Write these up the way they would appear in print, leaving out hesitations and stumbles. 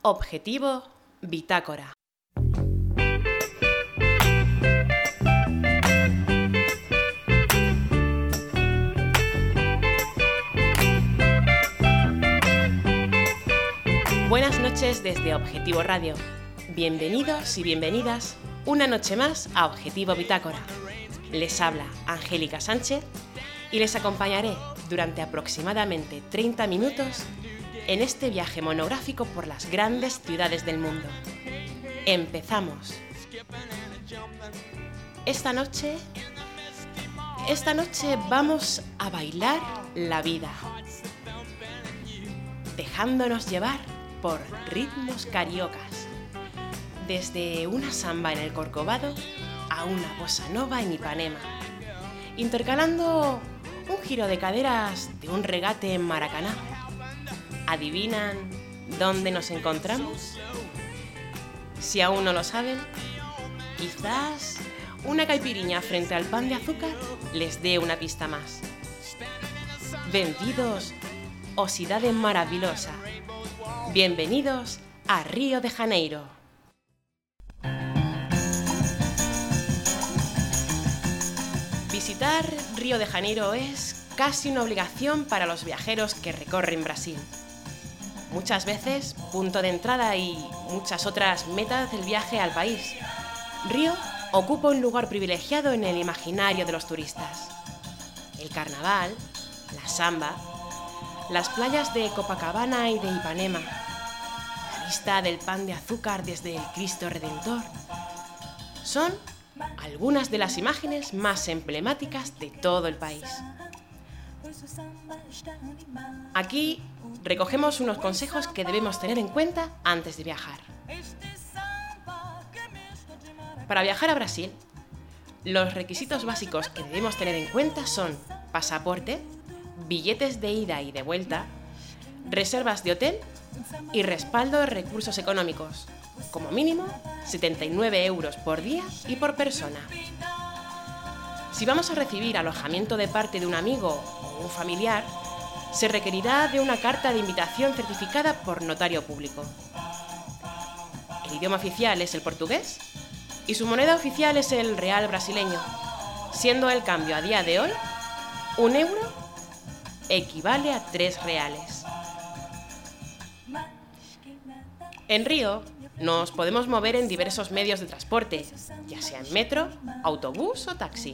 Objetivo Bitácora. Buenas noches desde Objetivo Radio. Bienvenidos y bienvenidas una noche más a Objetivo Bitácora. Les habla Angélica Sánchez y les acompañaré durante aproximadamente 30 minutos en este viaje monográfico por las grandes ciudades del mundo. ¡Empezamos! Esta noche vamos a bailar la vida, dejándonos llevar por ritmos cariocas, desde una samba en el Corcovado a una bossa nova en Ipanema, intercalando un giro de caderas de un regate en Maracaná. ¿Adivinan dónde nos encontramos? Si aún no lo saben, quizás una caipiriña frente al pan de azúcar les dé una pista más. Vendidos o cidade maravillosa. Bienvenidos a Río de Janeiro. Visitar Río de Janeiro es casi una obligación para los viajeros que recorren Brasil. Muchas veces punto de entrada y muchas otras metas del viaje al país. Río ocupa un lugar privilegiado en el imaginario de los turistas. El carnaval, la samba, las playas de Copacabana y de Ipanema, la vista del pan de azúcar desde el Cristo Redentor, son algunas de las imágenes más emblemáticas de todo el país. Aquí recogemos unos consejos que debemos tener en cuenta antes de viajar. Para viajar a Brasil, los requisitos básicos que debemos tener en cuenta son pasaporte, billetes de ida y de vuelta, reservas de hotel y respaldo de recursos económicos, como mínimo 79 euros por día y por persona. Si vamos a recibir alojamiento de parte de un amigo o un familiar, se requerirá de una carta de invitación certificada por notario público. El idioma oficial es el portugués y su moneda oficial es el real brasileño, siendo el cambio a día de hoy, 1 euro equivale a 3 reales. En Río nos podemos mover en diversos medios de transporte, ya sea en metro, autobús o taxi.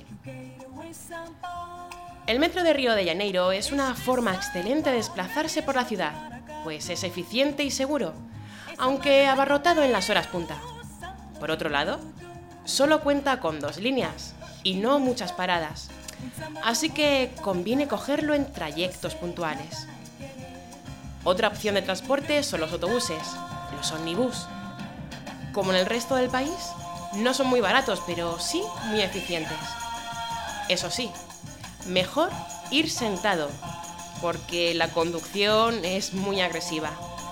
El metro de Río de Janeiro es una forma excelente de desplazarse por la ciudad, pues es eficiente y seguro, aunque abarrotado en las horas punta. Por otro lado, solo cuenta con 2 líneas y no muchas paradas, así que conviene cogerlo en trayectos puntuales. Otra opción de transporte son los autobuses, los ómnibus. Como en el resto del país, no son muy baratos, pero sí muy eficientes. Eso sí, mejor ir sentado, porque la conducción es muy agresiva.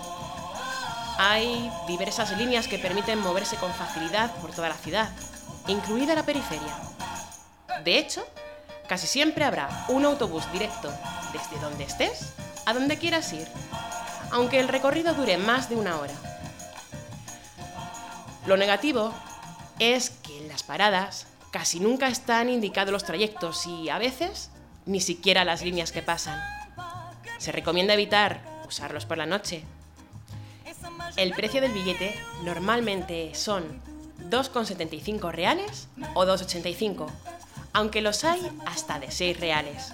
Hay diversas líneas que permiten moverse con facilidad por toda la ciudad, incluida la periferia. De hecho, casi siempre habrá un autobús directo desde donde estés a donde quieras ir, aunque el recorrido dure más de 1 hora. Lo negativo es que en las paradas casi nunca están indicados los trayectos y a veces ni siquiera las líneas que pasan. Se recomienda evitar usarlos por la noche. El precio del billete normalmente son 2,75 reales o 2,85, aunque los hay hasta de 6 reales.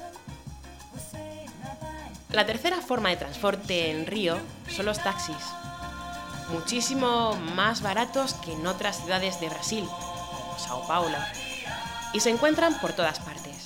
La tercera forma de transporte en Río son los taxis, muchísimo más baratos que en otras ciudades de Brasil, como Sao Paulo, y se encuentran por todas partes.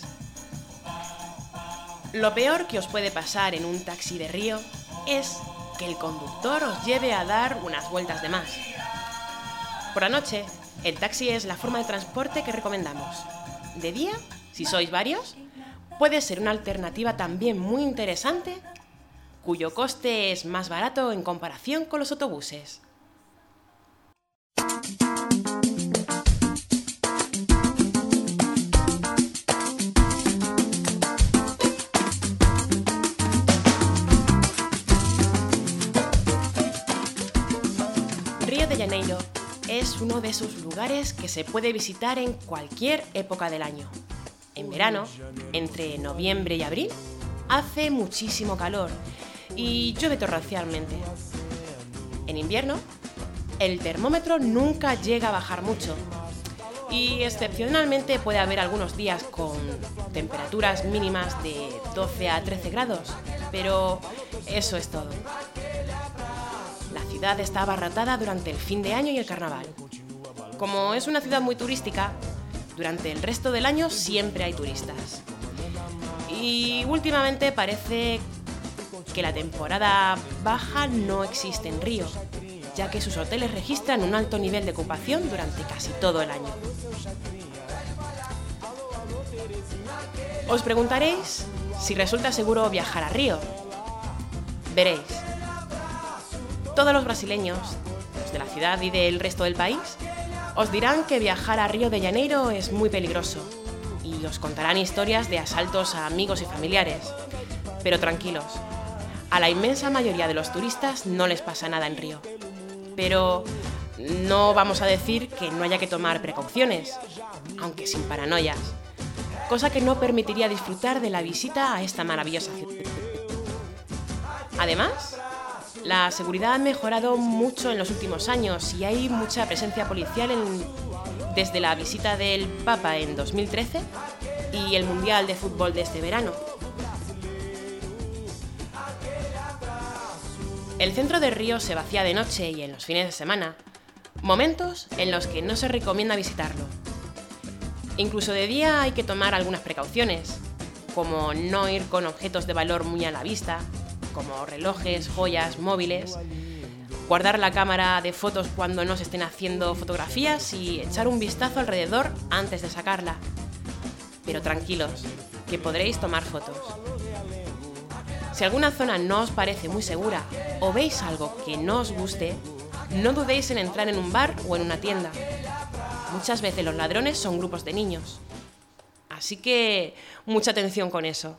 Lo peor que os puede pasar en un taxi de Río es que el conductor os lleve a dar unas vueltas de más. Por la noche, el taxi es la forma de transporte que recomendamos. De día, si sois varios, puede ser una alternativa también muy interesante, cuyo coste es más barato en comparación con los autobuses. Río de Janeiro es uno de esos lugares que se puede visitar en cualquier época del año. En verano, entre noviembre y abril, hace muchísimo calor y llueve torrencialmente. En invierno, el termómetro nunca llega a bajar mucho y excepcionalmente puede haber algunos días con temperaturas mínimas de 12 a 13 grados, pero eso es todo. La ciudad está abarrotada durante el fin de año y el carnaval. Como es una ciudad muy turística, durante el resto del año siempre hay turistas. Y últimamente parece que la temporada baja no existe en Río, ya que sus hoteles registran un alto nivel de ocupación durante casi todo el año. Os preguntaréis si resulta seguro viajar a Río. Veréis. Todos los brasileños, los de la ciudad y del resto del país, os dirán que viajar a Río de Janeiro es muy peligroso y os contarán historias de asaltos a amigos y familiares. Pero tranquilos, a la inmensa mayoría de los turistas no les pasa nada en Río. Pero no vamos a decir que no haya que tomar precauciones, aunque sin paranoias, cosa que no permitiría disfrutar de la visita a esta maravillosa ciudad. Además, la seguridad ha mejorado mucho en los últimos años y hay mucha presencia policial desde la visita del Papa en 2013 y el Mundial de Fútbol de este verano. El centro de Río se vacía de noche y en los fines de semana, momentos en los que no se recomienda visitarlo. Incluso de día hay que tomar algunas precauciones, como no ir con objetos de valor muy a la vista, como relojes, joyas, móviles, guardar la cámara de fotos cuando no se estén haciendo fotografías y echar un vistazo alrededor antes de sacarla. Pero tranquilos, que podréis tomar fotos. Si alguna zona no os parece muy segura o veis algo que no os guste, no dudéis en entrar en un bar o en una tienda. Muchas veces los ladrones son grupos de niños. Así que mucha atención con eso.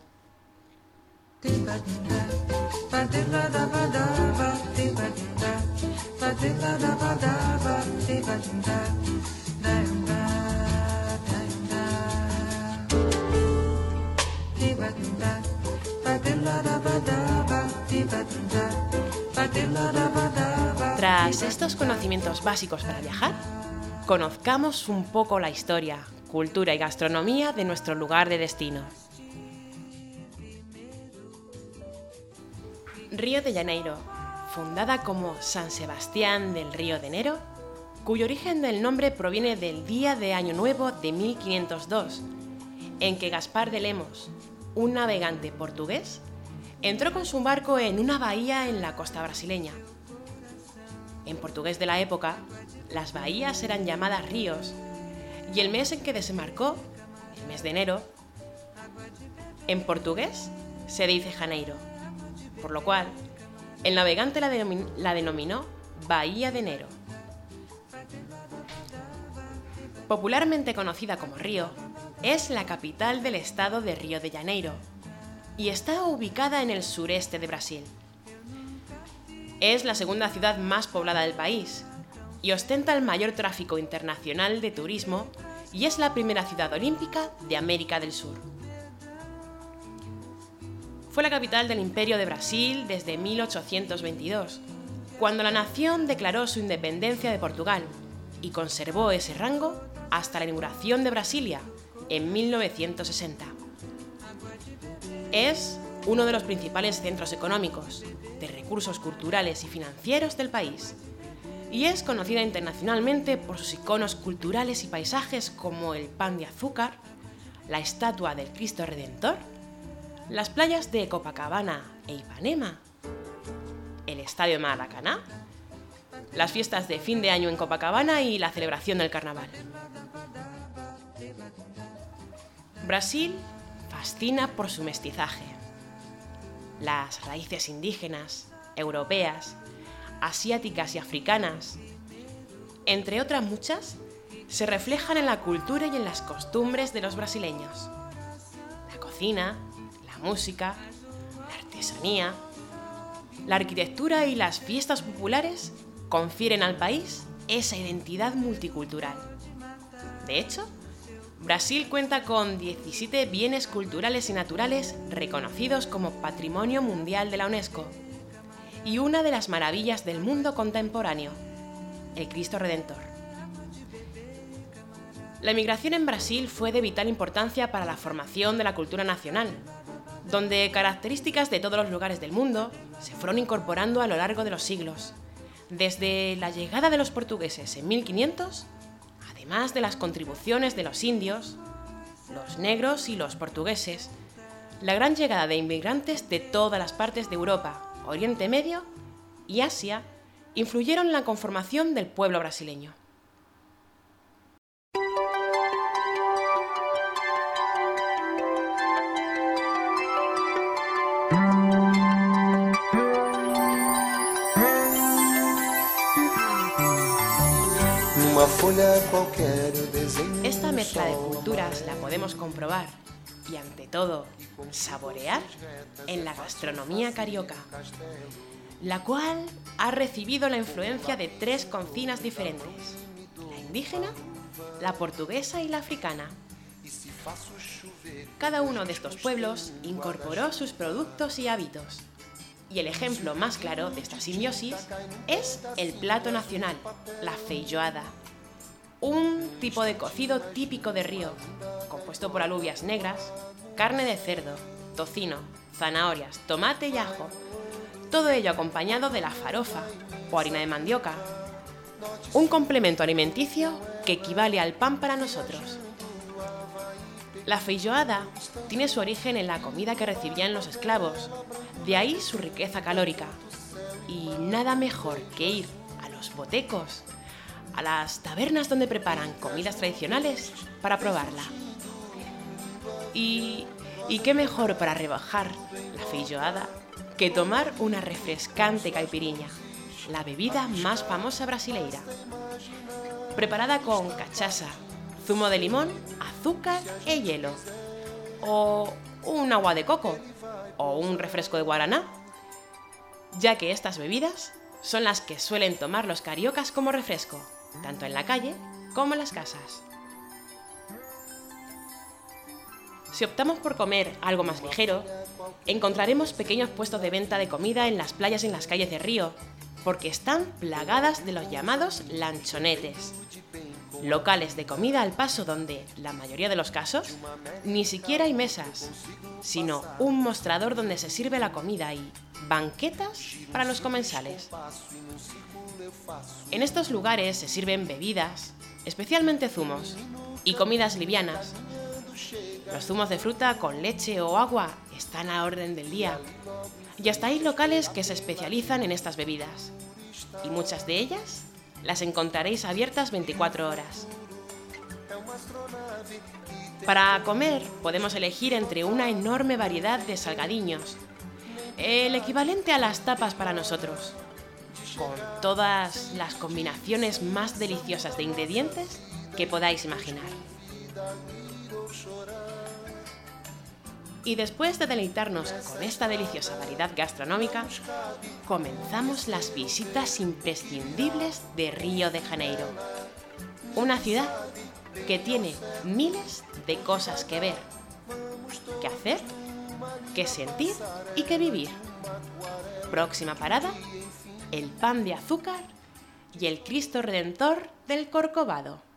Tras estos conocimientos básicos para viajar, conozcamos un poco la historia, cultura y gastronomía de nuestro lugar de destino. Río de Janeiro, fundada como San Sebastián del Río de Enero, cuyo origen del nombre proviene del día de Año Nuevo de 1502, en que Gaspar de Lemos, un navegante portugués, entró con su barco en una bahía en la costa brasileña. En portugués de la época, las bahías eran llamadas ríos, y el mes en que desembarcó, el mes de enero, en portugués se dice Janeiro, por lo cual el navegante la denominó Bahía de Enero. Popularmente conocida como Río, es la capital del estado de Río de Janeiro y está ubicada en el sureste de Brasil. Es la segunda ciudad más poblada del país y ostenta el mayor tráfico internacional de turismo y es la primera ciudad olímpica de América del Sur. Fue la capital del Imperio de Brasil desde 1822, cuando la nación declaró su independencia de Portugal y conservó ese rango hasta la inauguración de Brasilia en 1960. Es uno de los principales centros económicos, de recursos culturales y financieros del país, y es conocida internacionalmente por sus iconos culturales y paisajes como el Pan de Azúcar, la estatua del Cristo Redentor, las playas de Copacabana e Ipanema, el Estadio de Maracaná, las fiestas de fin de año en Copacabana y la celebración del carnaval. Brasil fascina por su mestizaje. Las raíces indígenas, europeas, asiáticas y africanas, entre otras muchas, se reflejan en la cultura y en las costumbres de los brasileños. La cocina, la música, la artesanía, la arquitectura y las fiestas populares confieren al país esa identidad multicultural. De hecho, Brasil cuenta con 17 bienes culturales y naturales reconocidos como Patrimonio Mundial de la UNESCO y una de las maravillas del mundo contemporáneo, el Cristo Redentor. La emigración en Brasil fue de vital importancia para la formación de la cultura nacional, donde características de todos los lugares del mundo se fueron incorporando a lo largo de los siglos, desde la llegada de los portugueses en 1500, además de las contribuciones de los indios, los negros y los portugueses, la gran llegada de inmigrantes de todas las partes de Europa, Oriente Medio y Asia influyeron en la conformación del pueblo brasileño. Esta mezcla de culturas la podemos comprobar y, ante todo, saborear en la gastronomía carioca, la cual ha recibido la influencia de 3 cocinas diferentes: la indígena, la portuguesa y la africana. Cada uno de estos pueblos incorporó sus productos y hábitos, y el ejemplo más claro de esta simbiosis es el plato nacional, la feijoada, un tipo de cocido típico de Río, compuesto por alubias negras, carne de cerdo, tocino, zanahorias, tomate y ajo, todo ello acompañado de la farofa o harina de mandioca, un complemento alimenticio que equivale al pan para nosotros. La feijoada tiene su origen en la comida que recibían los esclavos, de ahí su riqueza calórica, y nada mejor que ir a los botecos, a las tabernas donde preparan comidas tradicionales, para probarla. Y qué mejor para rebajar la feijoada que tomar una refrescante caipirinha, la bebida más famosa brasileira, preparada con cachaça, zumo de limón, azúcar e hielo, o un agua de coco, o un refresco de guaraná, ya que estas bebidas son las que suelen tomar los cariocas como refresco, tanto en la calle como en las casas. Si optamos por comer algo más ligero, encontraremos pequeños puestos de venta de comida en las playas y en las calles de Río, porque están plagadas de los llamados lanchonetes, locales de comida al paso donde, la mayoría de los casos, ni siquiera hay mesas, sino un mostrador donde se sirve la comida y banquetas para los comensales. En estos lugares se sirven bebidas, especialmente zumos, y comidas livianas. Los zumos de fruta con leche o agua están a orden del día, y hasta hay locales que se especializan en estas bebidas, y muchas de ellas las encontraréis abiertas 24 horas. Para comer podemos elegir entre una enorme variedad de salgadiños, el equivalente a las tapas para nosotros, con todas las combinaciones más deliciosas de ingredientes que podáis imaginar. Y después de deleitarnos con esta deliciosa variedad gastronómica, comenzamos las visitas imprescindibles de Río de Janeiro, una ciudad que tiene miles de cosas que ver, que hacer, que sentir y que vivir. Próxima parada, el pan de azúcar y el Cristo Redentor del Corcovado.